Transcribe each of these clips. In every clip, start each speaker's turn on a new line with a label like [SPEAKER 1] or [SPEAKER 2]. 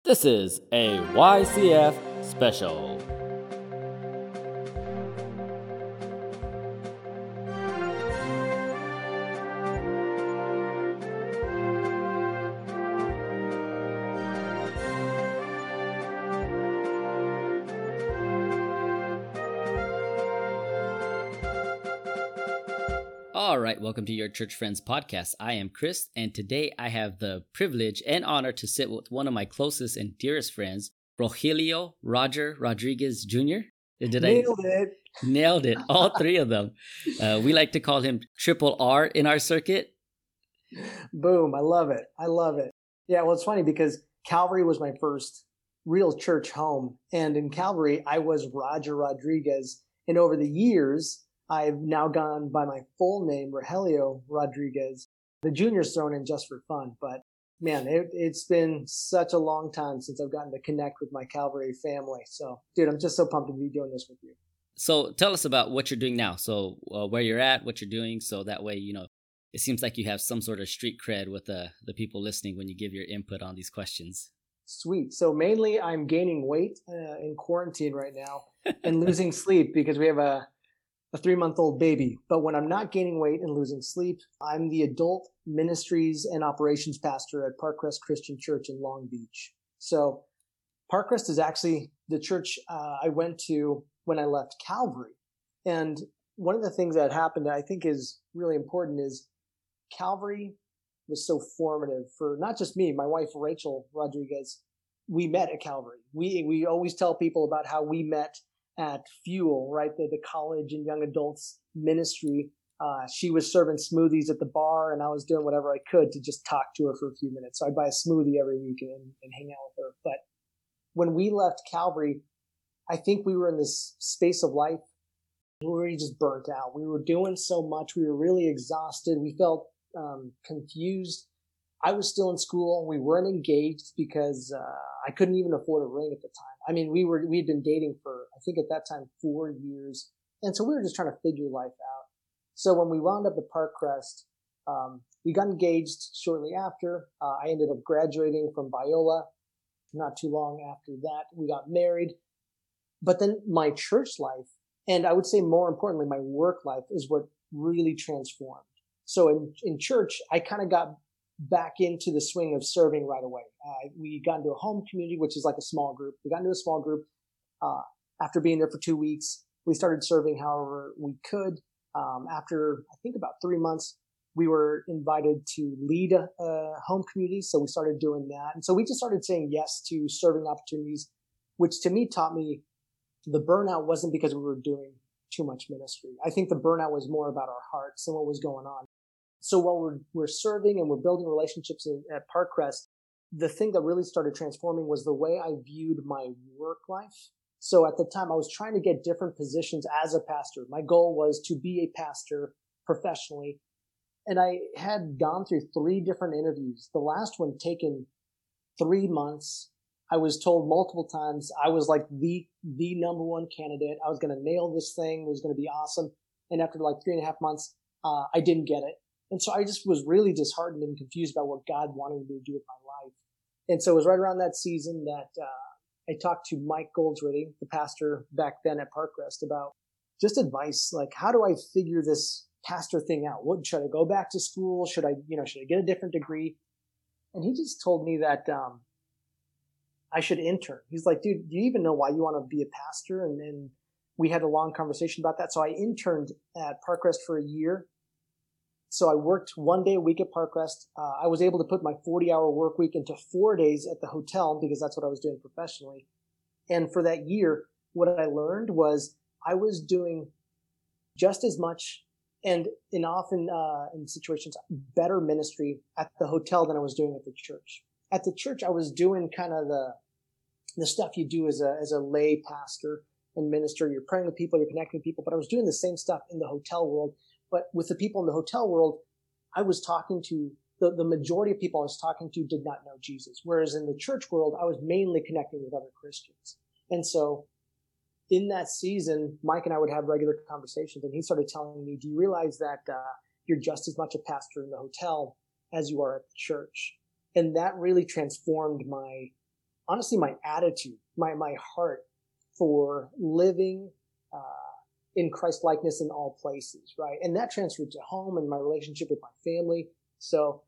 [SPEAKER 1] This is a YCF special. All right, welcome to your Church Friends podcast. I am Chris, and today I have the privilege and honor to sit with one of my closest and dearest friends, Rogelio Roger Rodriguez Jr.
[SPEAKER 2] Nailed it.
[SPEAKER 1] Nailed it, all three of them. We like to call him Triple R in our circuit.
[SPEAKER 2] Boom. I love it. Yeah, well, it's funny because Calvary was my first real church home. And in Calvary, I was Roger Rodriguez. And over the years, I've now gone by my full name, Rogelio Rodriguez. The junior's thrown in just for fun. But man, it's been such a long time since I've gotten to connect with my Calvary family. So, dude, I'm just so pumped to be doing this with you.
[SPEAKER 1] So tell us about what you're doing now. So where you're at, what you're doing. So that way, it seems like you have some sort of street cred with the people listening when you give your input on these questions.
[SPEAKER 2] Sweet. So mainly I'm gaining weight in quarantine right now and losing sleep because we have a 3-month-old baby. But when I'm not gaining weight and losing sleep, I'm the adult ministries and operations pastor at Parkcrest Christian Church in Long Beach. So Parkcrest is actually the church I went to when I left Calvary. And one of the things that happened that I think is really important is Calvary was so formative for not just me, my wife, Rachel Rodriguez. We met at Calvary. We always tell people about how we met at Fuel, right? The college and young adults ministry. She was serving smoothies at the bar and I was doing whatever I could to just talk to her for a few minutes. So I'd buy a smoothie every week and hang out with her. But when we left Calvary, I think we were in this space of life. We were just burnt out. We were doing so much. We were really exhausted. We felt confused. I was still in school. We weren't engaged because I couldn't even afford a ring at the time. I mean, we'd been dating for, I think at that time, 4 years. And so we were just trying to figure life out. So when we wound up at Parkcrest, we got engaged shortly after. I ended up graduating from Biola. Not too long after that, we got married. But then my church life, and I would say more importantly, my work life is what really transformed. So in church, I kind of got back into the swing of serving right away. We got into a home community, which is like a small group. We got into a small group. After being there for 2 weeks, we started serving however we could. After, I think about 3 months, we were invited to lead a home community. So we started doing that. And so we just started saying yes to serving opportunities, which to me taught me the burnout wasn't because we were doing too much ministry. I think the burnout was more about our hearts and what was going on. So while we're serving and we're building relationships at Parkcrest, the thing that really started transforming was the way I viewed my work life. So at the time, I was trying to get different positions as a pastor. My goal was to be a pastor professionally. And I had gone through 3 different interviews. The last one taken 3 months. I was told multiple times I was like the number one candidate. I was going to nail this thing. It was going to be awesome. And after like 3.5 months, I didn't get it. And so I just was really disheartened and confused about what God wanted me to do with my life. And so it was right around that season that I talked to Mike Goldsworthy, the pastor back then at Parkcrest, about just advice. Like, how do I figure this pastor thing out? What should I go back to school? Should I get a different degree? And he just told me that I should intern. He's like, dude, do you even know why you want to be a pastor? And we had a long conversation about that. So I interned at Parkcrest for a year. So I worked 1 day a week at Parkcrest. I was able to put my 40-hour work week into 4 days at the hotel because that's what I was doing professionally. And for that year, what I learned was I was doing just as much and often in situations better ministry at the hotel than I was doing at the church. At the church, I was doing kind of the stuff you do as a lay pastor and minister. You're praying with people, you're connecting with people, but I was doing the same stuff in the hotel world. But with the people in the hotel world, I was talking to, the majority of people I was talking to did not know Jesus. Whereas in the church world, I was mainly connecting with other Christians. And so in that season, Mike and I would have regular conversations, and he started telling me, do you realize that you're just as much a pastor in the hotel as you are at the church? And that really transformed my honestly my attitude, my heart for living in Christ likeness in all places, right? And that transferred to home and my relationship with my family. So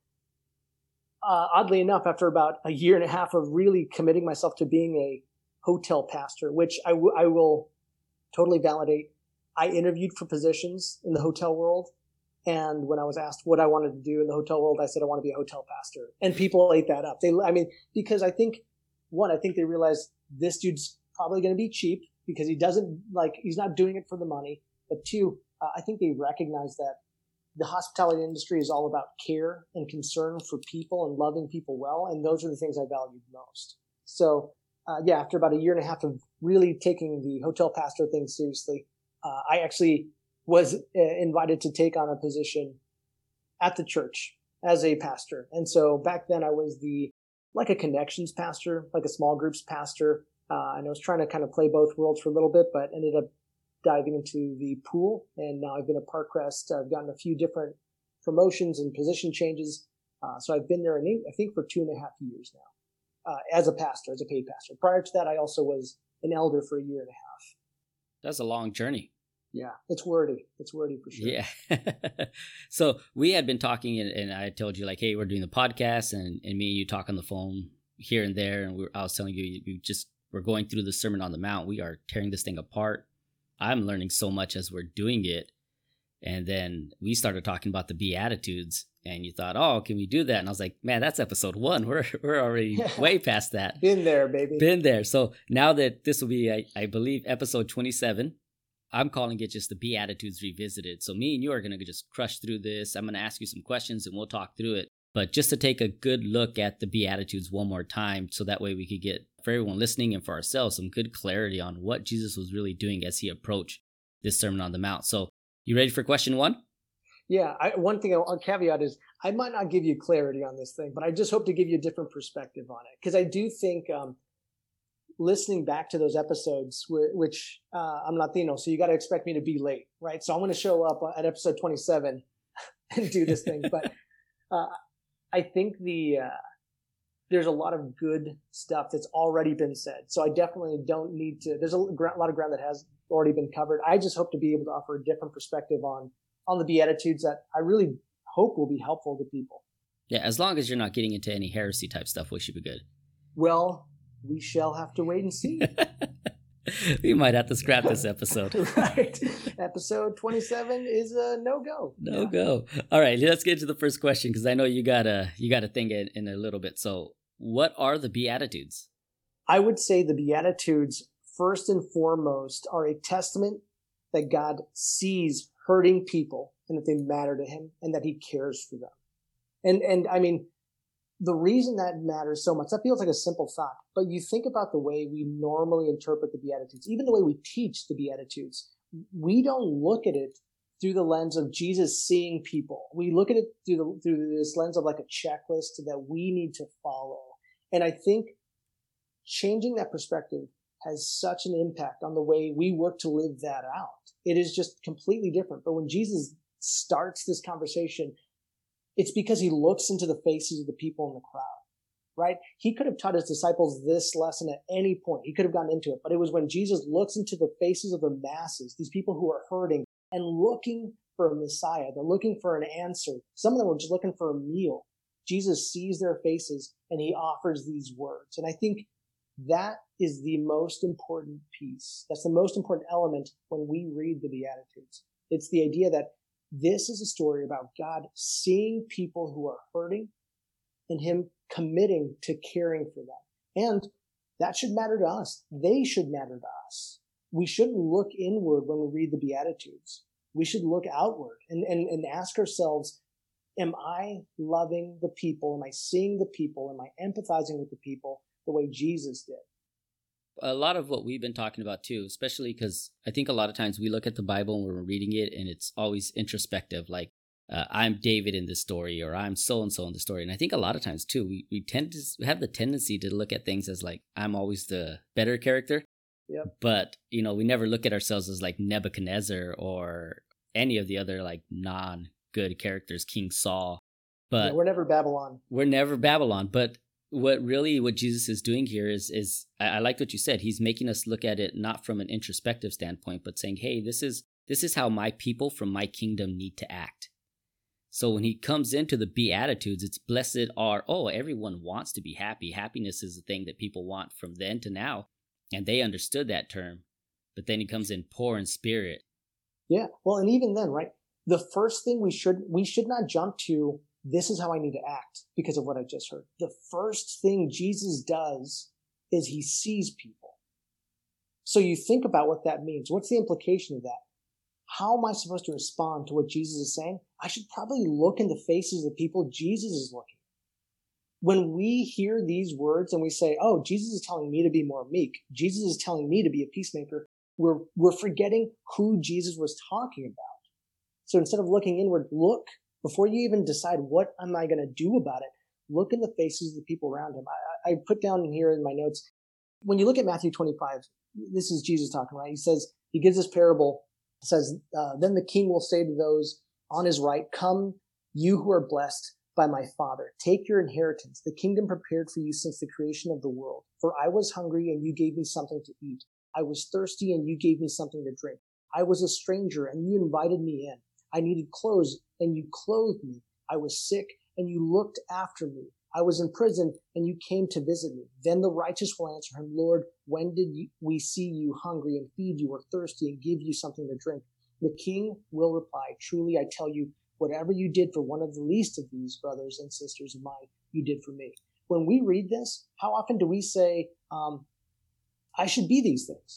[SPEAKER 2] oddly enough, after about a year and a half of really committing myself to being a hotel pastor, which I will totally validate, I interviewed for positions in the hotel world. And when I was asked what I wanted to do in the hotel world, I said, I want to be a hotel pastor. And people ate that up. Because I think they realized this dude's probably going to be cheap because he's not doing it for the money. But two, I think they recognize that the hospitality industry is all about care and concern for people and loving people well. And those are the things I valued most. So, after about a year and a half of really taking the hotel pastor thing seriously, I actually was invited to take on a position at the church as a pastor. And so back then I was like a connections pastor, like a small groups pastor. And I was trying to kind of play both worlds for a little bit, but ended up diving into the pool. And now I've been at Parkcrest. I've gotten a few different promotions and position changes. So I've been there, I think, for 2.5 years now, as a pastor, as a paid pastor. Prior to that, I also was an elder for a year and a half.
[SPEAKER 1] That's a long journey.
[SPEAKER 2] Yeah, it's wordy. It's wordy for sure.
[SPEAKER 1] Yeah. So we had been talking and I told you like, hey, we're doing the podcast and me and you talk on the phone here and there. And I was telling you, we're going through the Sermon on the Mount. We are tearing this thing apart. I'm learning so much as we're doing it. And then we started talking about the Beatitudes and you thought, oh, can we do that? And I was like, man, that's episode 1. We're already way past that.
[SPEAKER 2] Been there, baby.
[SPEAKER 1] Been there. So now that this will be, I believe, episode 27, I'm calling it just the Beatitudes Revisited. So me and you are going to just crush through this. I'm going to ask you some questions and we'll talk through it. But just to take a good look at the Beatitudes one more time, so that way we could get, for everyone listening and for ourselves, some good clarity on what Jesus was really doing as he approached this Sermon on the Mount. So you ready for question 1?
[SPEAKER 2] Yeah. One thing I'll caveat is I might not give you clarity on this thing, but I just hope to give you a different perspective on it. Because I do think listening back to those episodes, which I'm Latino, so you got to expect me to be late, right? So I'm going to show up at episode 27 and do this thing. But I think there's a lot of good stuff that's already been said. So I definitely don't need to, there's a lot of ground that has already been covered. I just hope to be able to offer a different perspective on the Beatitudes that I really hope will be helpful to people.
[SPEAKER 1] Yeah, as long as you're not getting into any heresy type stuff, we should be good.
[SPEAKER 2] Well, we shall have to wait and see.
[SPEAKER 1] We might have to scrap this episode.
[SPEAKER 2] Right. Episode 27 is a no-go.
[SPEAKER 1] No-go. All right, let's get to the first question because I know you got a thing in a little bit. So what are the Beatitudes?
[SPEAKER 2] I would say the Beatitudes, first and foremost, are a testament that God sees hurting people and that they matter to him and that he cares for them. And I mean, the reason that matters so much, that feels like a simple thought, but you think about the way we normally interpret the Beatitudes, even the way we teach the Beatitudes, we don't look at it through the lens of Jesus seeing people. We look at it through this lens of like a checklist that we need to follow. And I think changing that perspective has such an impact on the way we work to live that out. It is just completely different. But when Jesus starts this conversation, it's because he looks into the faces of the people in the crowd, right? He could have taught his disciples this lesson at any point. He could have gotten into it, but it was when Jesus looks into the faces of the masses, these people who are hurting and looking for a Messiah. They're looking for an answer. Some of them were just looking for a meal. Jesus sees their faces and he offers these words. And I think that is the most important piece. That's the most important element when we read the Beatitudes. It's the idea that this is a story about God seeing people who are hurting and him committing to caring for them. And that should matter to us. They should matter to us. We shouldn't look inward when we read the Beatitudes. We should look outward and ask ourselves, am I loving the people? Am I seeing the people? Am I empathizing with the people the way Jesus did?
[SPEAKER 1] A lot of what we've been talking about too, especially because I think a lot of times we look at the Bible when we're reading it and it's always introspective, like I'm David in this story or I'm so-and-so in the story. And I think a lot of times too, we tend to have the tendency to look at things as like, I'm always the better character.
[SPEAKER 2] Yep.
[SPEAKER 1] But, we never look at ourselves as like Nebuchadnezzar or any of the other like non-good characters, King Saul. But
[SPEAKER 2] we're never Babylon.
[SPEAKER 1] We're never Babylon. But what Jesus is doing here is I like what you said. He's making us look at it not from an introspective standpoint, but saying, hey, this is how my people from my kingdom need to act. So when he comes into the Beatitudes, it's blessed are, everyone wants to be happy. Happiness is the thing that people want from then to now. And they understood that term. But then he comes in poor in spirit.
[SPEAKER 2] Yeah. Well, and even then, right? The first thing we should not jump to, this is how I need to act because of what I just heard. The first thing Jesus does is he sees people. So you think about what that means. What's the implication of that? How am I supposed to respond to what Jesus is saying? I should probably look in the faces of the people Jesus is looking. When we hear these words and we say, oh, Jesus is telling me to be more meek, Jesus is telling me to be a peacemaker, we're forgetting who Jesus was talking about. So instead of looking inward, look, before you even decide what am I going to do about it, look in the faces of the people around him. I put down here in my notes, when you look at Matthew 25, this is Jesus talking, right? He gives this parable. It says, then the king will say to those on his right, come, you who are blessed by my Father. Take your inheritance, the kingdom prepared for you since the creation of the world. For I was hungry and you gave me something to eat. I was thirsty and you gave me something to drink. I was a stranger and you invited me in. I needed clothes and you clothed me. I was sick and you looked after me. I was in prison and you came to visit me. Then the righteous will answer him, Lord, when did we see you hungry and feed you, or thirsty and give you something to drink? The king will reply, truly I tell you, whatever you did for one of the least of these brothers and sisters of mine, you did for me. When we read this, how often do we say, I should be these things?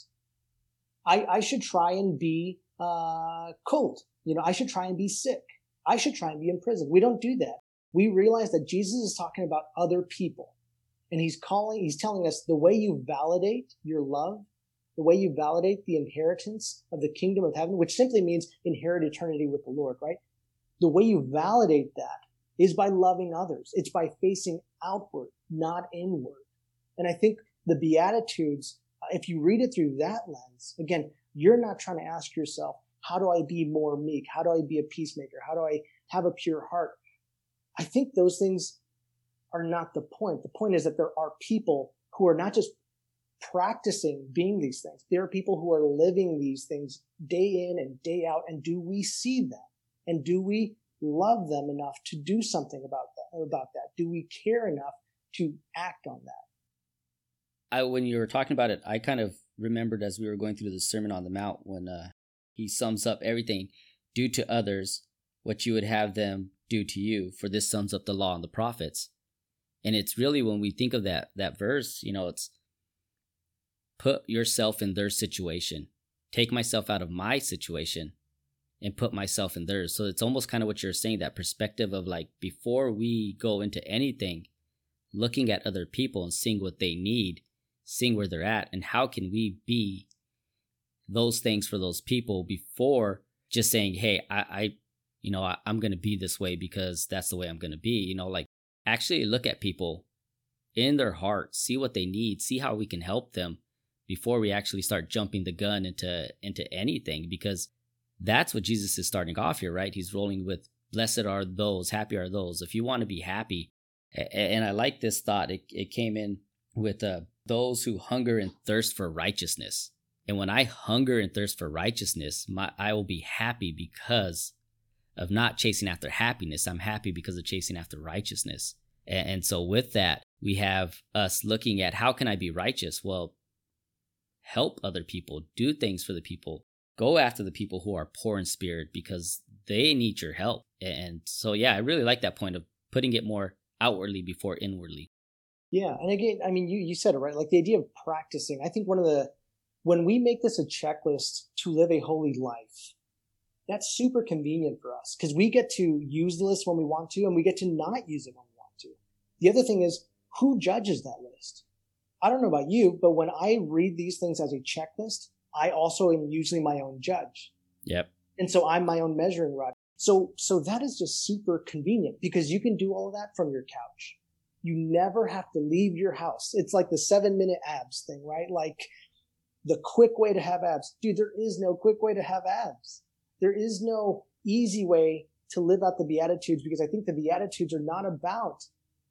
[SPEAKER 2] I should try and be cold. I should try and be sick. I should try and be in prison. We don't do that. We realize that Jesus is talking about other people. And he's telling us the way you validate your love, the way you validate the inheritance of the kingdom of heaven, which simply means inherit eternity with the Lord, right? The way you validate that is by loving others. It's by facing outward, not inward. And I think the Beatitudes, if you read it through that lens, again, you're not trying to ask yourself, how do I be more meek? How do I be a peacemaker? How do I have a pure heart? I think those things are not the point. The point is that there are people who are not just practicing being these things. There are people who are living these things day in and day out. And do we see them? And do we love them enough to do something about that? Do we care enough to act on that?
[SPEAKER 1] When you were talking about it, I kind of remembered as we were going through the Sermon on the Mount when he sums up everything. Do to others what you would have them do to you, for this sums up the law and the prophets. And it's really, when we think of that verse, it's put yourself in their situation. Take myself out of my situation and put myself in theirs. So it's almost kind of what you're saying, that perspective of like, before we go into anything, looking at other people and seeing what they need, seeing where they're at, and how can we be those things for those people before just saying, hey, I'm going to be this way because that's the way I'm going to be. Actually look at people in their heart, see what they need, see how we can help them before we actually start jumping the gun into anything, because that's what Jesus is starting off here, right? He's rolling with, blessed are those, happy are those. If you want to be happy, and I like this thought, it came in with those who hunger and thirst for righteousness. And when I hunger and thirst for righteousness, I will be happy because of not chasing after happiness. I'm happy because of chasing after righteousness. And so with that, we have us looking at, how can I be righteous? Well, help other people, do things for the people, go after the people who are poor in spirit because they need your help. And so, yeah, I really like that point of putting it more outwardly before inwardly.
[SPEAKER 2] Yeah. And again, I mean, you said it right. Like the idea of practicing, I think when we make this a checklist to live a holy life, that's super convenient for us because we get to use the list when we want to, and we get to not use it when we want to. The other thing is, who judges that list? I don't know about you, but when I read these things as a checklist, I also am usually my own judge.
[SPEAKER 1] Yep.
[SPEAKER 2] And so I'm my own measuring rod. So that is just super convenient because you can do all of that from your couch. You never have to leave your house. It's like the 7-minute abs thing, right? Like the quick way to have abs. Dude, there is no quick way to have abs. There is no easy way to live out the Beatitudes, because I think the Beatitudes are not about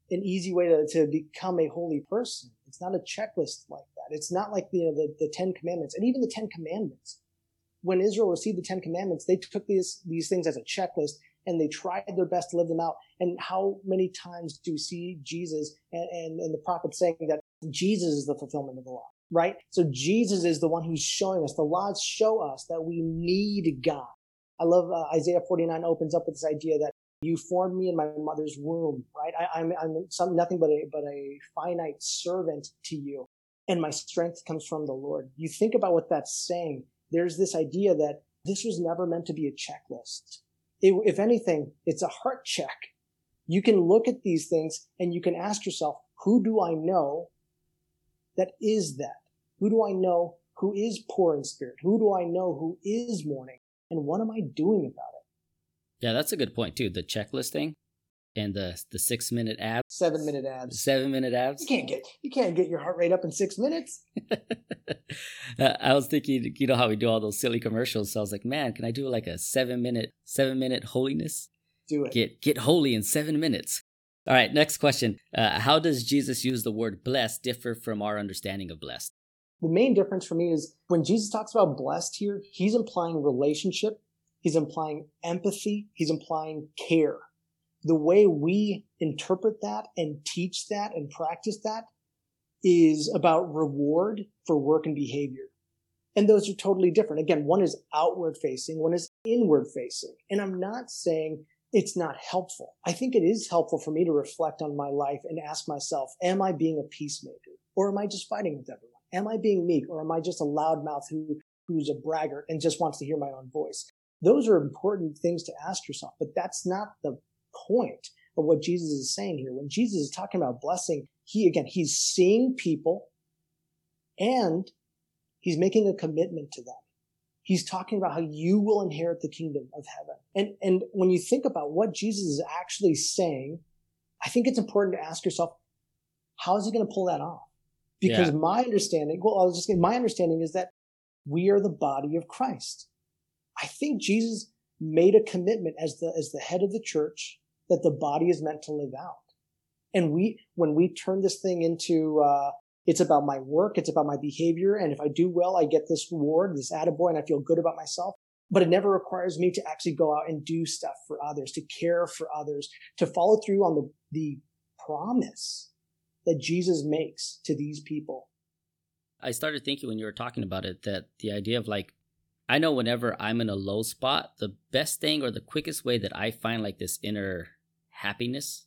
[SPEAKER 2] an easy way to become a holy person. It's not a checklist like that. It's not like the Ten Commandments. And even the Ten Commandments, when Israel received the Ten Commandments, they took these things as a checklist and they tried their best to live them out. And how many times do we see Jesus and the prophets saying that Jesus is the fulfillment of the law, right? So Jesus is the one who's showing us. The laws show us that we need God. I love Isaiah 49 opens up with this idea that you formed me in my mother's womb, right? I'm nothing but a finite servant to you, and my strength comes from the Lord. You think about what that's saying. There's this idea that this was never meant to be a checklist. If anything, it's a heart check. You can look at these things and you can ask yourself, who do I know that is that? Who do I know who is poor in spirit? Who do I know who is mourning? And what am I doing about it?
[SPEAKER 1] Yeah, that's a good point too. The checklist thing and the 6-minute abs.
[SPEAKER 2] 7-minute abs.
[SPEAKER 1] 7-minute abs.
[SPEAKER 2] You can't get your heart rate up in 6 minutes.
[SPEAKER 1] I was thinking, you know how we do all those silly commercials. So I was like, man, can I do like a 7-minute holiness?
[SPEAKER 2] Do it.
[SPEAKER 1] Get holy in 7 minutes. All right, next question. How does Jesus use the word blessed differ from our understanding of blessed?
[SPEAKER 2] The main difference for me is when Jesus talks about blessed here, he's implying relationship. He's implying empathy. He's implying care. The way we interpret that and teach that and practice that is about reward for work and behavior. And those are totally different. Again, one is outward facing, one is inward facing. And I'm not saying it's not helpful. I think it is helpful for me to reflect on my life and ask myself, am I being a peacemaker? Or am I just fighting with everyone? Am I being meek? Or am I just a loudmouth who's a braggart and just wants to hear my own voice? Those are important things to ask yourself, but that's not the point of what Jesus is saying here. When Jesus is talking about blessing, he's seeing people and he's making a commitment to them. He's talking about how you will inherit the kingdom of heaven. And when you think about what Jesus is actually saying, I think it's important to ask yourself, how is he going to pull that off? Because my understanding is that we are the body of Christ. I think Jesus made a commitment as the head of the church that the body is meant to live out. And when we turn this thing into, it's about my work, it's about my behavior, and if I do well, I get this reward, this attaboy, and I feel good about myself. But it never requires me to actually go out and do stuff for others, to care for others, to follow through on the promise that Jesus makes to these people.
[SPEAKER 1] I started thinking when you were talking about it that the idea of like, I know whenever I'm in a low spot, the best thing or the quickest way that I find like this inner happiness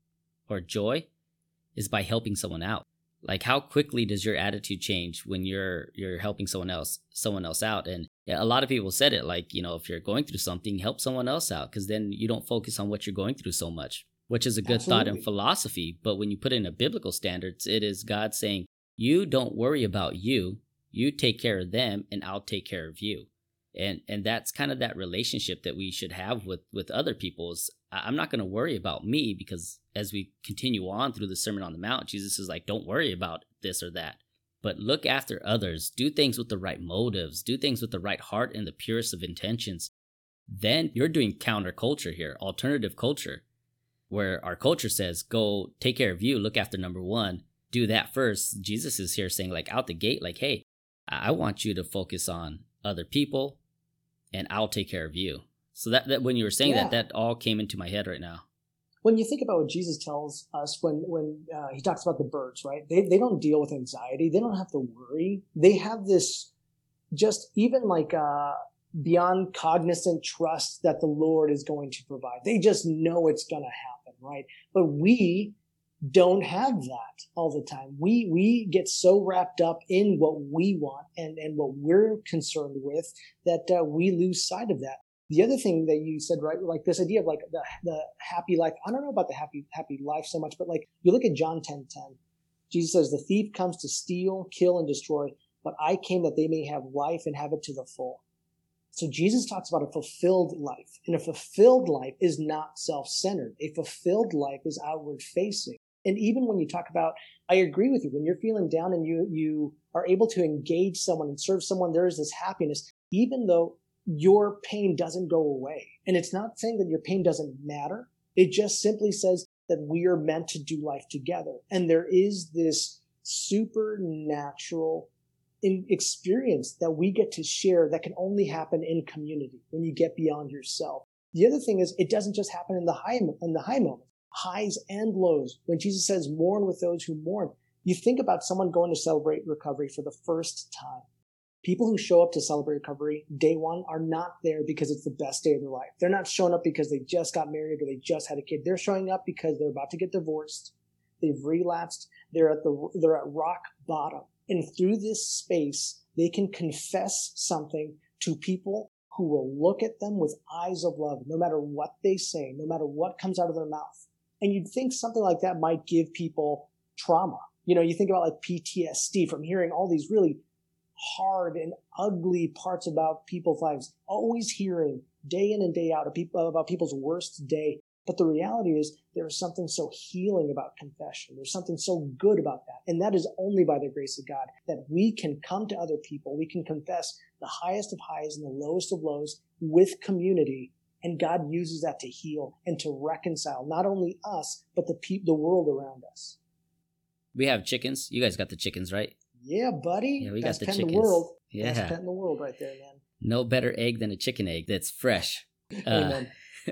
[SPEAKER 1] or joy is by helping someone out. Like how quickly does your attitude change when you're helping someone else out? And a lot of people said it like, you know, if you're going through something, help someone else out because then you don't focus on what you're going through so much, which is a good thought and philosophy. But when you put it in a biblical standards, it is God saying, you don't worry about you. You take care of them and I'll take care of you. And that's kind of that relationship that we should have with other people. Is I'm not going to worry about me because as we continue on through the Sermon on the Mount, Jesus is like, don't worry about this or that, but look after others, do things with the right motives, do things with the right heart and the purest of intentions. Then you're doing counterculture here, alternative culture, where our culture says, go take care of you, look after number one, do that first. Jesus is here saying like out the gate, like, hey, I want you to focus on other people and I'll take care of you. So that when you were saying that all came into my head right now.
[SPEAKER 2] When you think about what Jesus tells us when he talks about the birds, right? They don't deal with anxiety. They don't have to worry. They have this just even like beyond cognizant trust that the Lord is going to provide. They just know it's going to happen, right? But we don't have that all the time. We get so wrapped up in what we want and what we're concerned with that we lose sight of that. The other thing that you said, right, like this idea of like the happy life. I don't know about the happy life so much, but like you look at John 10:10. Jesus says, the thief comes to steal, kill, and destroy, but I came that they may have life and have it to the full. So Jesus talks about a fulfilled life, and a fulfilled life is not self-centered. A fulfilled life is outward facing. And even when you talk about, I agree with you, when you're feeling down and you are able to engage someone and serve someone, there is this happiness, even though your pain doesn't go away. And it's not saying that your pain doesn't matter. It just simply says that we are meant to do life together. And there is this supernatural experience that we get to share that can only happen in community when you get beyond yourself. The other thing is, it doesn't just happen in the high moments, highs and lows. When Jesus says, mourn with those who mourn, you think about someone going to celebrate recovery for the first time. People who show up to celebrate recovery day one are not there because it's the best day of their life. They're not showing up because they just got married or they just had a kid. They're showing up because they're about to get divorced. They've relapsed. They're at rock bottom. And through this space, they can confess something to people who will look at them with eyes of love, no matter what they say, no matter what comes out of their mouth. And you'd think something like that might give people trauma. You think about like PTSD from hearing all these really hard and ugly parts about people's lives, always hearing day in and day out about people's worst day. But the reality is there is something so healing about confession. There's something so good about that. And that is only by the grace of God that we can come to other people. We can confess the highest of highs and the lowest of lows with community. And God uses that to heal and to reconcile not only us, but the world around us.
[SPEAKER 1] We have chickens. You guys got the chickens, right?
[SPEAKER 2] Yeah, buddy.
[SPEAKER 1] Yeah, we
[SPEAKER 2] Best
[SPEAKER 1] got the
[SPEAKER 2] pet
[SPEAKER 1] chickens.
[SPEAKER 2] in the world.
[SPEAKER 1] Yeah.
[SPEAKER 2] Best pet in the world right there, man.
[SPEAKER 1] No better egg than a chicken egg that's fresh.
[SPEAKER 2] Amen.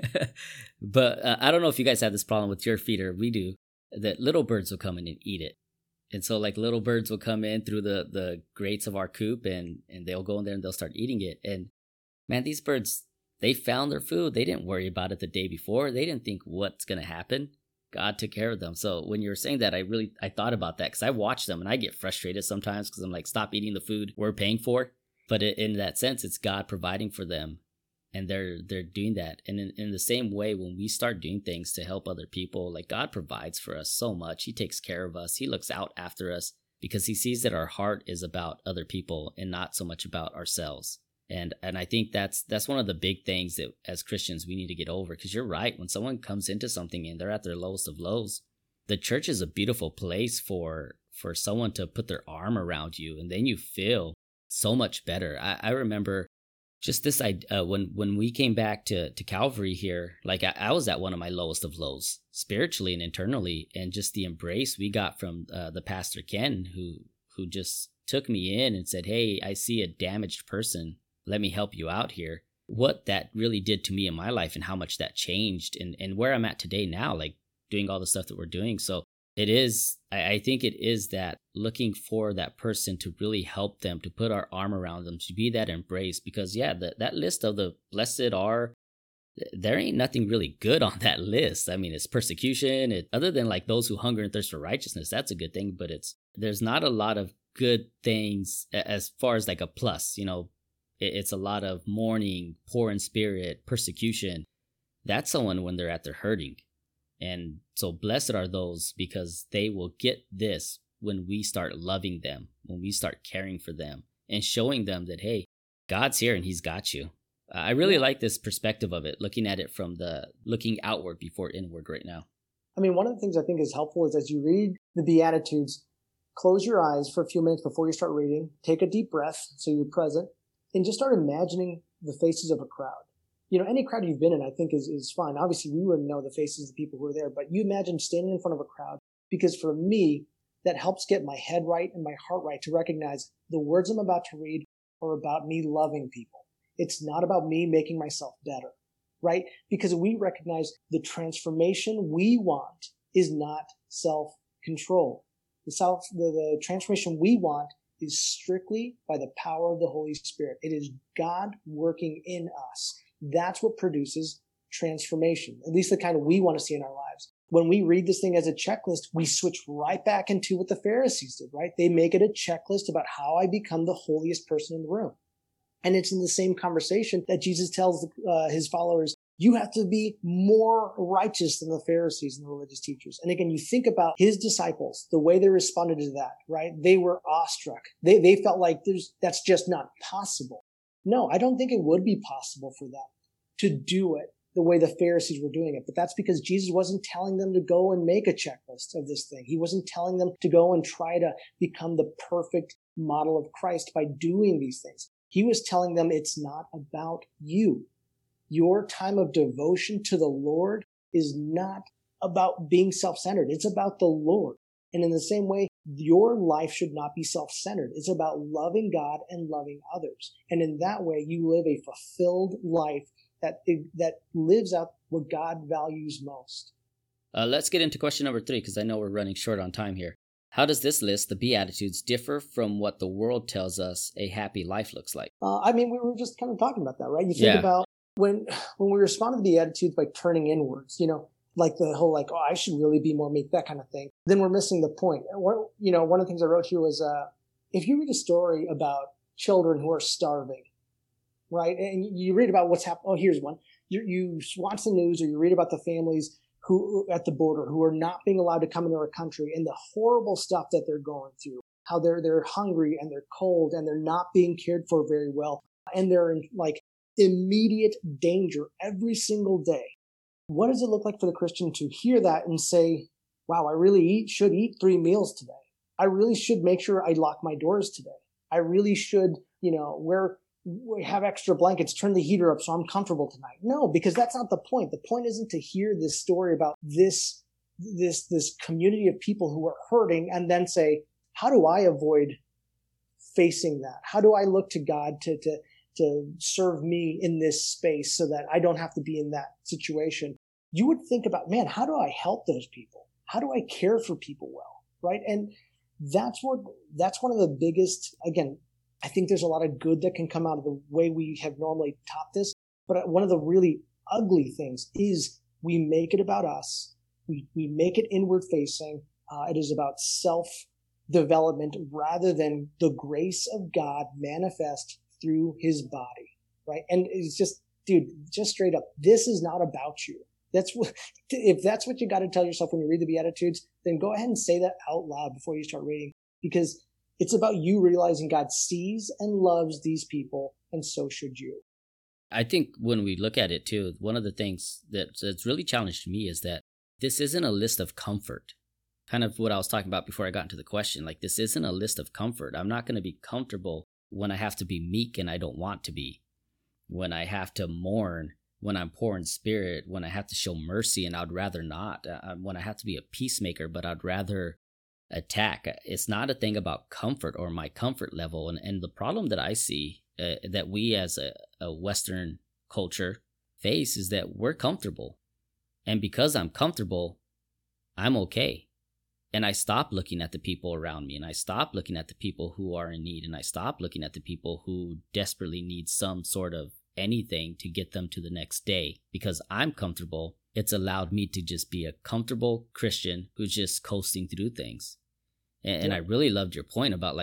[SPEAKER 1] But I don't know if you guys have this problem with your feeder. We do. That little birds will come in and eat it. And so like little birds will come in through the grates of our coop and they'll go in there and they'll start eating it. And man, these birds, they found their food. They didn't worry about it the day before. They didn't think what's going to happen. God took care of them. So when you were saying that, I thought about that because I watch them and I get frustrated sometimes because I'm like, stop eating the food we're paying for. But in that sense, it's God providing for them. And they're doing that. And in the same way, when we start doing things to help other people, like God provides for us so much. He takes care of us. He looks out after us because he sees that our heart is about other people and not so much about ourselves. And I think that's one of the big things that as Christians we need to get over, because you're right. When someone comes into something and they're at their lowest of lows, the church is a beautiful place for someone to put their arm around you, and then you feel so much better. I remember just this idea when we came back to Calvary here, like I was at one of my lowest of lows spiritually and internally, and just the embrace we got from the pastor Ken, who just took me in and said, "Hey, I see a damaged person. Let me help you out here." What that really did to me in my life and how much that changed and where I'm at today now, like doing all the stuff that we're doing. So it is, I think it is that looking for that person to really help them, to put our arm around them, to be that embrace. Because yeah, that list of the blessed are, there ain't nothing really good on that list. I mean, it's persecution. Other than like those who hunger and thirst for righteousness, that's a good thing. But there's not a lot of good things as far as like a plus, it's a lot of mourning, poor in spirit, persecution. That's someone when they're at their hurting. And so blessed are those because they will get this when we start loving them, when we start caring for them and showing them that, hey, God's here and he's got you. I really like this perspective of it, looking at it from the looking outward before inward right now.
[SPEAKER 2] I mean, one of the things I think is helpful is as you read the Beatitudes, close your eyes for a few minutes before you start reading, take a deep breath so you're present, and just start imagining the faces of a crowd. Any crowd you've been in, I think is fine. Obviously, we wouldn't know the faces of the people who are there, but you imagine standing in front of a crowd, because for me, that helps get my head right and my heart right to recognize the words I'm about to read are about me loving people. It's not about me making myself better, right? Because we recognize the transformation we want is not self-control. The transformation we want is strictly by the power of the Holy Spirit. It is God working in us. That's what produces transformation, at least the kind we want to see in our lives. When we read this thing as a checklist, we switch right back into what the Pharisees did, right? They make it a checklist about how I become the holiest person in the room. And it's in the same conversation that Jesus tells his followers, you have to be more righteous than the Pharisees and the religious teachers. And again, you think about his disciples, the way they responded to that, right? They were awestruck. They felt like that's just not possible. No, I don't think it would be possible for them to do it the way the Pharisees were doing it. But that's because Jesus wasn't telling them to go and make a checklist of this thing. He wasn't telling them to go and try to become the perfect model of Christ by doing these things. He was telling them it's not about you. Your time of devotion to the Lord is not about being self-centered. It's about the Lord. And in the same way, your life should not be self-centered. It's about loving God and loving others. And in that way, you live a fulfilled life that lives out what God values most.
[SPEAKER 1] Let's get into question number 3, because I know we're running short on time here. How does this list, the Beatitudes, differ from what the world tells us a happy life looks like?
[SPEAKER 2] We were just kind of talking about that, right? You think about when we respond to the Beatitudes by turning inwards, like the whole I should really be more meek, that kind of thing. Then we're missing the point. One of the things I wrote here was if you read a story about children who are starving, right? And you read about what's happening. Oh, here's one. You watch the news or you read about the families who at the border who are not being allowed to come into our country and the horrible stuff that they're going through, how they're hungry and they're cold and they're not being cared for very well. And they're in immediate danger every single day. What does it look like for the Christian to hear that and say, wow, I really should eat 3 meals today. I really should make sure I lock my doors today. I really should, have extra blankets, turn the heater up so I'm comfortable tonight. No, because that's not the point. The point isn't to hear this story about this community of people who are hurting and then say, how do I avoid facing that? How do I look to God to serve me in this space so that I don't have to be in that situation? You would think about, man, how do I help those people? How do I care for people well? Right. And that's one of the biggest, again, I think there's a lot of good that can come out of the way we have normally taught this. But one of the really ugly things is we make it about us. We make it inward facing. It is about self-development rather than the grace of God manifest through his body, right? And it's just, dude, just straight up, this is not about you. If that's what you got to tell yourself when you read the Beatitudes, then go ahead and say that out loud before you start reading, because it's about you realizing God sees and loves these people, and so should you.
[SPEAKER 1] I think when we look at it too, one of the things that's really challenged me is that this isn't a list of comfort. Kind of what I was talking about before I got into the question. This isn't a list of comfort. I'm not going to be comfortable when I have to be meek and I don't want to be. When I have to mourn, when I'm poor in spirit, when I have to show mercy and I'd rather not. When I have to be a peacemaker, but I'd rather attack. It's not a thing about comfort or my comfort level. And the problem that I see that we as a Western culture face is that we're comfortable. And because I'm comfortable, I'm okay. And I stop looking at the people around me, and I stop looking at the people who are in need, and I stop looking at the people who desperately need some sort of anything to get them to the next day. Because I'm comfortable, it's allowed me to just be a comfortable Christian who's just coasting through things. And I really loved your point about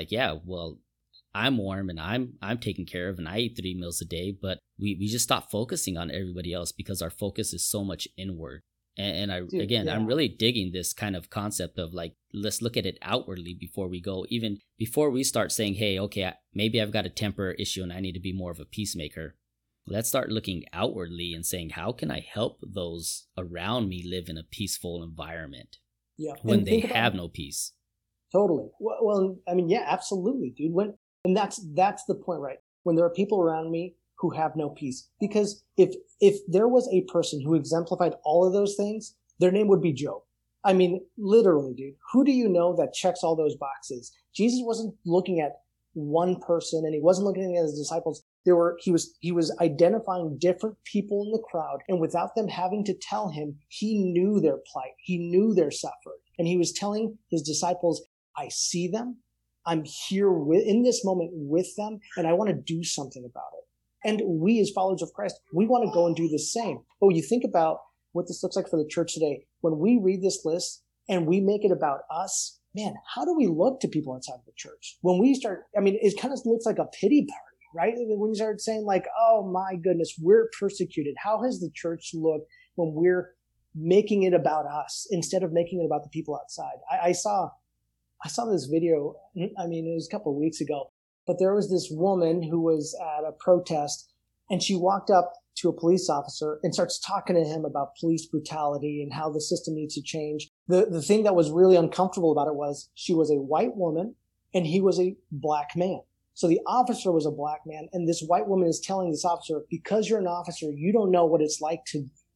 [SPEAKER 1] I'm warm and I'm taken care of and I eat 3 meals a day, but we just stop focusing on everybody else because our focus is so much inward. And I'm really digging this kind of concept of let's look at it outwardly before we go, even before we start saying, hey, okay, maybe I've got a temper issue and I need to be more of a peacemaker. Let's start looking outwardly and saying, how can I help those around me live in a peaceful environment when they have no peace?
[SPEAKER 2] Totally. Well, absolutely, dude. And that's the point, right? When there are people around me who have no peace, because if there was a person who exemplified all of those things, their name would be Job. Literally, dude. Who do you know that checks all those boxes? Jesus wasn't looking at one person, and he wasn't looking at his disciples. He was identifying different people in the crowd, and without them having to tell him, he knew their plight. He knew their suffering, and he was telling his disciples, I see them. I'm here in this moment with them, and I want to do something about it. And we as followers of Christ, we want to go and do the same. But when you think about what this looks like for the church today, when we read this list and we make it about us, man, how do we look to people outside of the church? When we start, it kind of looks like a pity party, right? When you start saying oh my goodness, we're persecuted. How has the church looked when we're making it about us instead of making it about the people outside? I saw this video, it was a couple of weeks ago, but there was this woman who was at a protest, and she walked up to a police officer and starts talking to him about police brutality and how the system needs to change. The thing that was really uncomfortable about it was she was a white woman and he was a black man. So the officer was a black man, and this white woman is telling this officer, because you're an officer, you don't know what it's like to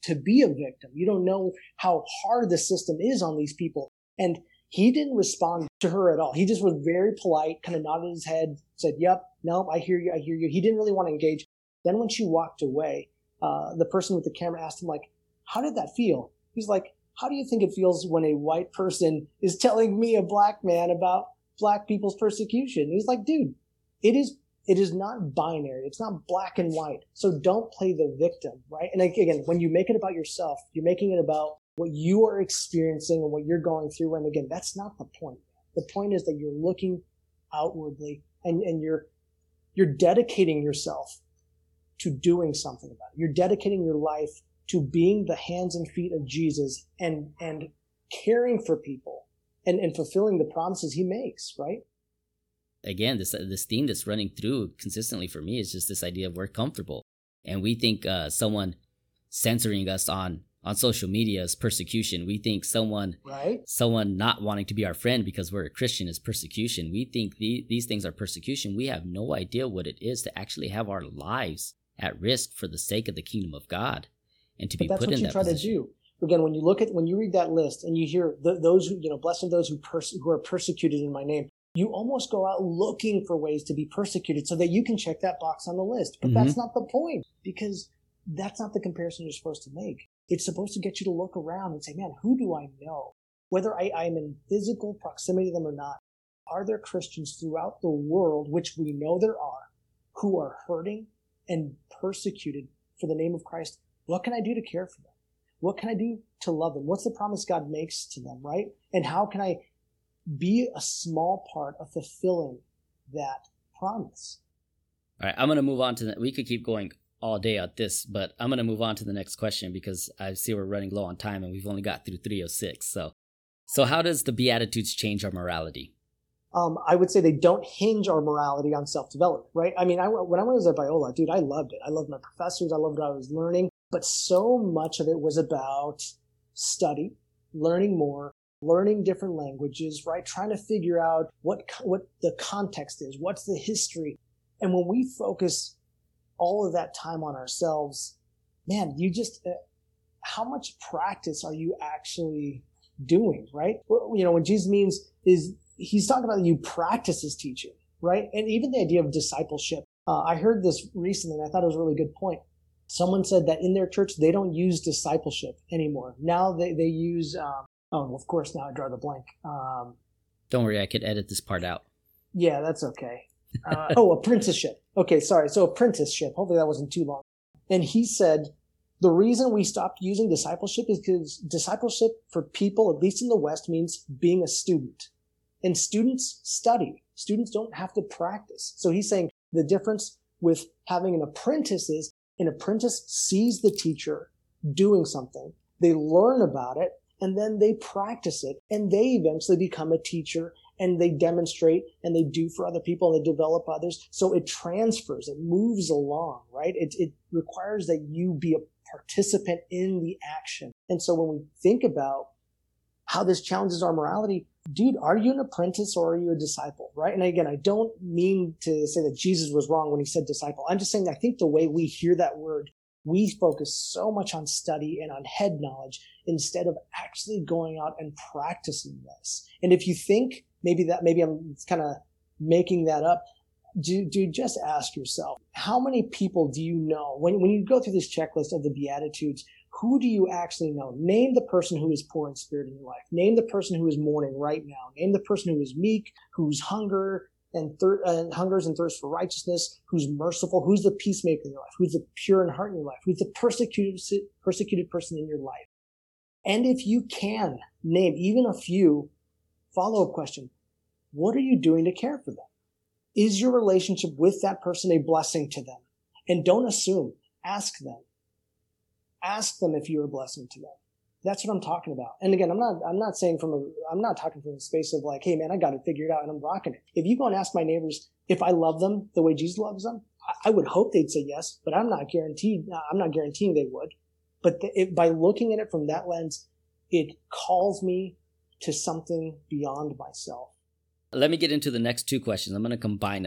[SPEAKER 2] to be a victim. You don't know how hard the system is on these people. And he didn't respond to her at all. He just was very polite, kind of nodded his head, said, yep, no, I hear you, I hear you. He didn't really want to engage. Then when she walked away, the person with the camera asked him, like, how did that feel? He's like, how do you think it feels when a white person is telling me, a black man, about black people's persecution? He's like, dude, it is not binary. It's not black and white. So don't play the victim, right? And again, when you make it about yourself, you're making it about what you are experiencing and what you're going through. And again, that's not the point. The point is that you're looking outwardly and you're dedicating yourself to doing something about it. You're dedicating your life to being the hands and feet of Jesus and caring for people and fulfilling the promises he makes, right?
[SPEAKER 1] Again, this theme that's running through consistently for me is just this idea of we're comfortable. And we think someone censoring us on social media is persecution. We think someone not wanting to be our friend because we're a Christian is persecution. We think these things are persecution. We have no idea what it is to actually have our lives at risk for the sake of the kingdom of God. And to be put in that position. That's what you try to do.
[SPEAKER 2] Again, when you read that list and you hear those who, blessed are those who are persecuted in my name, you almost go out looking for ways to be persecuted so that you can check that box on the list. But that's not the point, because that's not the comparison you're supposed to make. It's supposed to get you to look around and say, man, who do I know? Whether I'm in physical proximity to them or not, are there Christians throughout the world, which we know there are, who are hurting and persecuted for the name of Christ? What can I do to care for them? What can I do to love them? What's the promise God makes to them, right? And how can I be a small part of fulfilling that promise?
[SPEAKER 1] All right, I'm going to move on to that. We could keep going all day at this, but I'm going to move on to the next question because I see we're running low on time and we've only got through 306. So how does the Beatitudes change our morality?
[SPEAKER 2] I would say they don't hinge our morality on self-development, right? I mean, when I was at Biola, dude, I loved it. I loved my professors. I loved what I was learning. But so much of it was about study, learning more, learning different languages, right? Trying to figure out what the context is, what's the history. And when we focus all of that time on ourselves, man, how much practice are you actually doing, right? What Jesus means is he's talking about you practice his teaching, right? And even the idea of discipleship. I heard this recently and I thought it was a really good point. Someone said that in their church, they don't use discipleship anymore. Now they use, of course, now I draw the blank.
[SPEAKER 1] Don't worry, I could edit this part out.
[SPEAKER 2] Yeah, that's okay. Apprenticeship. Okay, sorry. So apprenticeship. Hopefully that wasn't too long. And he said, the reason we stopped using discipleship is because discipleship for people, at least in the West, means being a student. And students study. Students don't have to practice. So he's saying the difference with having an apprentice is an apprentice sees the teacher doing something. They learn about it and then they practice it and they eventually become a teacher and they demonstrate and they do for other people and they develop others. So it transfers, it moves along, right? It requires that you be a participant in the action. And so when we think about how this challenges our morality, dude, are you an apprentice or are you a disciple, right? And again, I don't mean to say that Jesus was wrong when he said disciple. I'm just saying I think the way we hear that word, we focus so much on study and on head knowledge instead of actually going out and practicing this. And if you think maybe I'm kind of making that up, dude, just ask yourself, how many people do you know? When you go through this checklist of the Beatitudes, who do you actually know? Name the person who is poor in spirit in your life. Name the person who is mourning right now. Name the person who is meek, who's hungers and thirsts for righteousness, who's merciful, who's the peacemaker in your life, who's the pure in heart in your life, who's the persecuted person in your life. And if you can name even a few, follow-up question, what are you doing to care for them? Is your relationship with that person a blessing to them? And don't assume, ask them. Ask them if you're a blessing to them. That's what I'm talking about. And again, I'm not talking from the space of like, hey man, I got it figured out and I'm rocking it. If you go and ask my neighbors if I love them the way Jesus loves them, I would hope they'd say yes, but I'm not guaranteeing they would. But by looking at it from that lens, it calls me to something beyond myself.
[SPEAKER 1] Let me get into the next two questions. I'm going to combine them.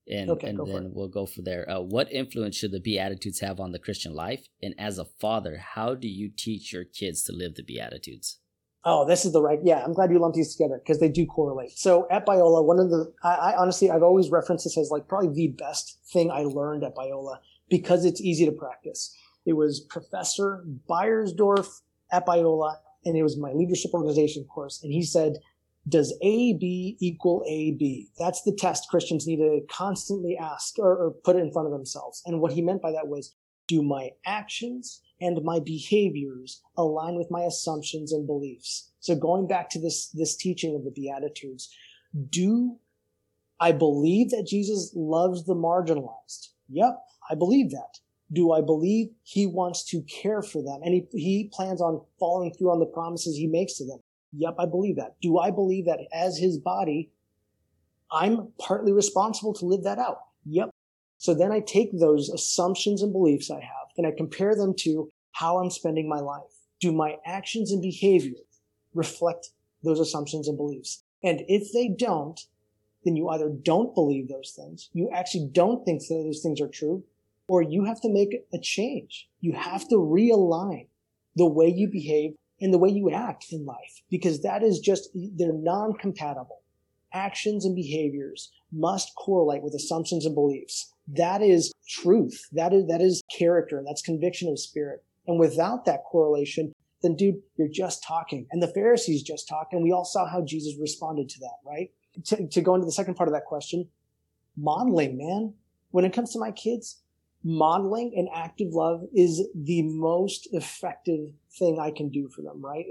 [SPEAKER 1] And
[SPEAKER 2] Okay,
[SPEAKER 1] and
[SPEAKER 2] go for
[SPEAKER 1] then
[SPEAKER 2] it.
[SPEAKER 1] we'll go from there. What influence should the Beatitudes have on the Christian life? And as a father, how do you teach your kids to live the Beatitudes?
[SPEAKER 2] Oh, this is the right. Yeah, I'm glad you lumped these together because they do correlate. So at Biola, one of the, I honestly, I've always referenced this as like probably the best thing I learned at Biola because it's easy to practice. It was Professor Beiersdorf at Biola, and it was my leadership organization course. And he said, does AB equal AB? That's the test Christians need to constantly ask or put it in front of themselves. And what he meant by that was, do my actions and my behaviors align with my assumptions and beliefs? So going back to this teaching of the Beatitudes, do I believe that Jesus loves the marginalized? Yep, I believe that. Do I believe he wants to care for them and he plans on following through on the promises he makes to them? Yep, I believe that. Do I believe that as his body, I'm partly responsible to live that out? Yep. So then I take those assumptions and beliefs I have and I compare them to how I'm spending my life. Do my actions and behavior reflect those assumptions and beliefs? And if they don't, then you either don't believe those things, you actually don't think that those things are true, or you have to make a change. You have to realign the way you behave and the way you act in life, because that is just, they're non-compatible. Actions and behaviors must correlate with assumptions and beliefs. That is truth. That is character, and that's conviction of spirit. And without that correlation, then dude, you're just talking. And the Pharisees just talked, and we all saw how Jesus responded to that, right? To go into the second part of that question, modeling, man. When it comes to my kids, modeling and active love is the most effective thing I can do for them, right?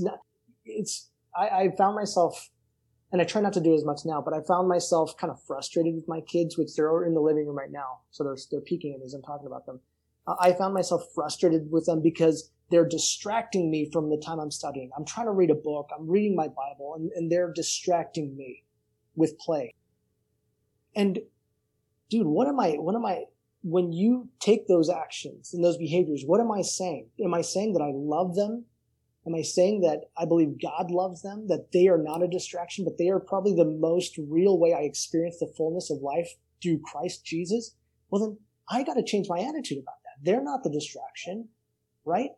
[SPEAKER 2] I found myself, and I try not to do it as much now, but I found myself kind of frustrated with my kids, which they're in the living room right now. So they're peeking at me as I'm talking about them. I found myself frustrated with them because they're distracting me from the time I'm studying. I'm trying to read a book. I'm reading my Bible, and they're distracting me with play. And dude, when you take those actions and those behaviors, what am I saying? Am I saying that I love them? Am I saying that I believe God loves them, that they are not a distraction, but they are probably the most real way I experience the fullness of life through Christ Jesus? Well, then I got to change my attitude about that. They're not the distraction, right?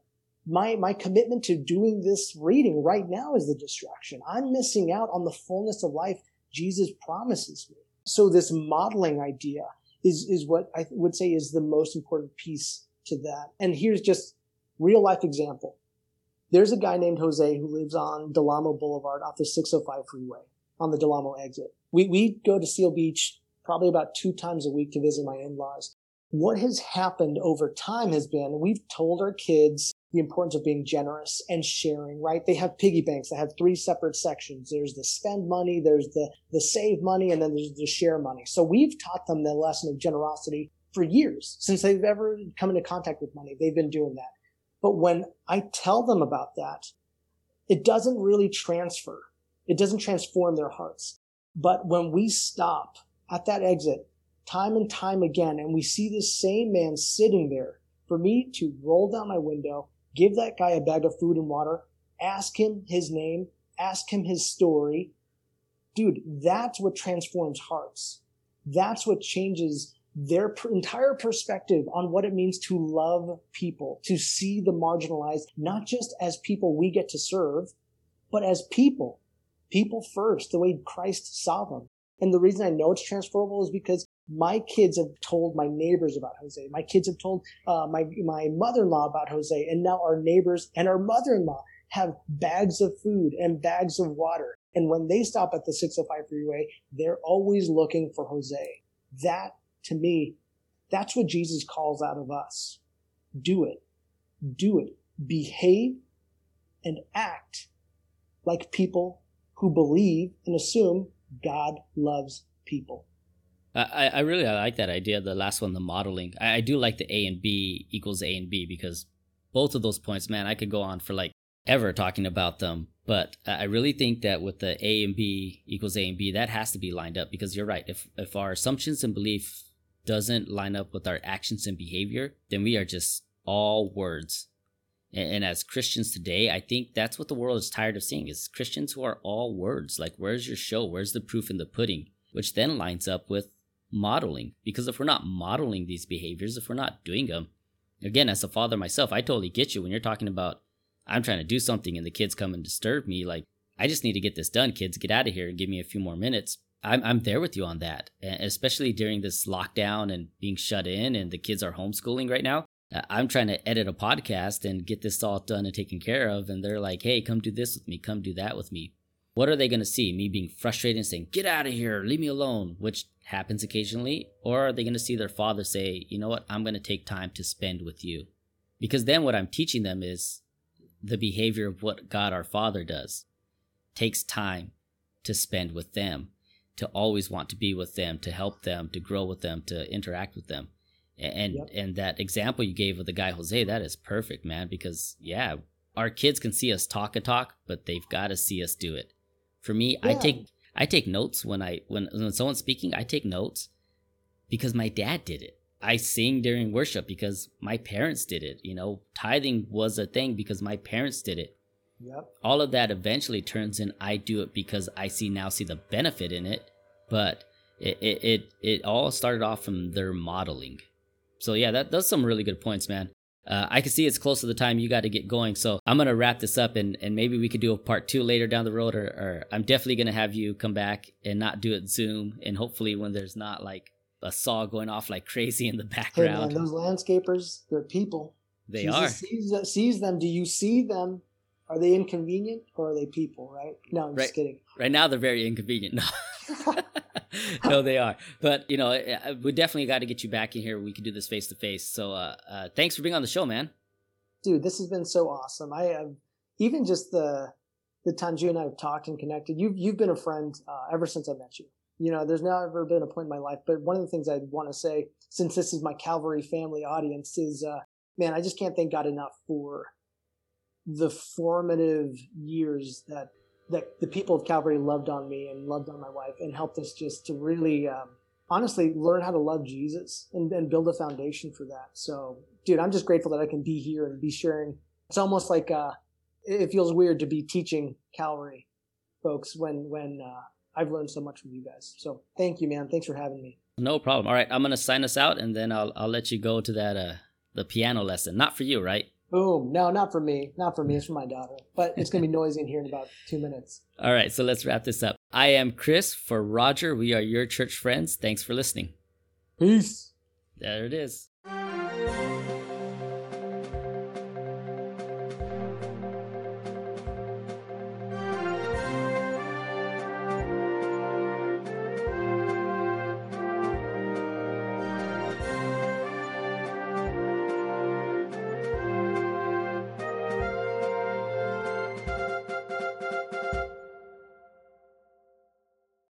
[SPEAKER 2] My commitment to doing this reading right now is the distraction. I'm missing out on the fullness of life Jesus promises me. So this modeling idea is what I would say is the most important piece to that. And here's just real life example. There's a guy named Jose who lives on Del Amo Boulevard off the 605 freeway on the Del Amo exit. We go to Seal Beach probably about 2 times a week to visit my in-laws. What has happened over time has been we've told our kids the importance of being generous and sharing, right? They have piggy banks that have 3 separate sections. There's the spend money, there's the save money, and then there's the share money. So we've taught them the lesson of generosity for years. Since they've ever come into contact with money, they've been doing that. But when I tell them about that, it doesn't really transfer. It doesn't transform their hearts. But when we stop at that exit time and time again, and we see this same man sitting there, for me to roll down my window, give that guy a bag of food and water, ask him his name, ask him his story, dude, that's what transforms hearts. That's what changes their entire perspective on what it means to love people, to see the marginalized, not just as people we get to serve, but as people first, the way Christ saw them. And the reason I know it's transferable is because my kids have told my neighbors about Jose. My kids have told my mother-in-law about Jose. And now our neighbors and our mother-in-law have bags of food and bags of water. And when they stop at the 605 freeway, they're always looking for Jose. That, to me, that's what Jesus calls out of us. Do it. Do it. Behave and act like people who believe and assume God loves people.
[SPEAKER 1] I really like that idea, the last one, the modeling. I do like the A and B equals A and B, because both of those points, man, I could go on for like ever talking about them. But I really think that with the A and B equals A and B, that has to be lined up, because you're right. If our assumptions and belief doesn't line up with our actions and behavior, then we are just all words. And as Christians today, I think that's what the world is tired of seeing, is Christians who are all words. Like, where's your show? Where's the proof in the pudding? Which then lines up with modeling. Because if we're not modeling these behaviors, if we're not doing them, again, as a father myself, I totally get you when you're talking about, I'm trying to do something and the kids come and disturb me. Like, I just need to get this done, kids. Get out of here and give me a few more minutes. I'm there with you on that, and especially during this lockdown and being shut in and the kids are homeschooling right now. I'm trying to edit a podcast and get this all done and taken care of. And they're like, hey, come do this with me. Come do that with me. What are they going to see? Me being frustrated and saying, get out of here, leave me alone, which happens occasionally. Or are they going to see their father say, you know what, I'm going to take time to spend with you? Because then what I'm teaching them is the behavior of what God our Father does. Takes time to spend with them, to always want to be with them, to help them, to grow with them, to interact with them. And that example you gave of the guy, Jose, that is perfect, man, because, yeah, our kids can see us talk a talk, but they've got to see us do it. For me, yeah. I take notes when someone's speaking. I take notes because my dad did it. I sing during worship because my parents did it. You know, tithing was a thing because my parents did it.
[SPEAKER 2] Yep.
[SPEAKER 1] All of that eventually turns in I do it because I see the benefit in it. But it all started off from their modeling. So yeah, that's some really good points, man. I can see it's close to the time you got to get going. So I'm going to wrap this up and maybe we could do a part 2 later down the road, or I'm definitely going to have you come back and not do it Zoom. And hopefully when there's not like a saw going off like crazy in the background.
[SPEAKER 2] Hey man, those landscapers, they're people.
[SPEAKER 1] They
[SPEAKER 2] Jesus
[SPEAKER 1] are.
[SPEAKER 2] Sees them. Do you see them? Are they inconvenient or are they people, right? No, I'm just kidding.
[SPEAKER 1] Right now they're very inconvenient. No. No, they are. But, you know, we definitely got to get you back in here. We can do this face to face. So thanks for being on the show, man. Dude,
[SPEAKER 2] this has been so awesome. I have even just the times you and I have talked and connected. You've been a friend ever since I met you. You know, there's never been a point in my life. But one of the things I want to say, since this is my Calvary family audience, is, man, I just can't thank God enough for the formative years that the people of Calvary loved on me and loved on my wife and helped us just to really, honestly, learn how to love Jesus and build a foundation for that. So, dude, I'm just grateful that I can be here and be sharing. It's almost like it feels weird to be teaching Calvary folks when I've learned so much from you guys. So thank you, man. Thanks for having me.
[SPEAKER 1] No problem. All right, I'm going to sign us out, and then I'll let you go to that the piano lesson. Not for you, right?
[SPEAKER 2] Boom. No, not for me. Not for me. It's for my daughter. But it's going to be noisy in here in about 2 minutes.
[SPEAKER 1] All right. So let's wrap this up. I am Chris for Roger. We are your church friends. Thanks for listening.
[SPEAKER 2] Peace.
[SPEAKER 1] There it is.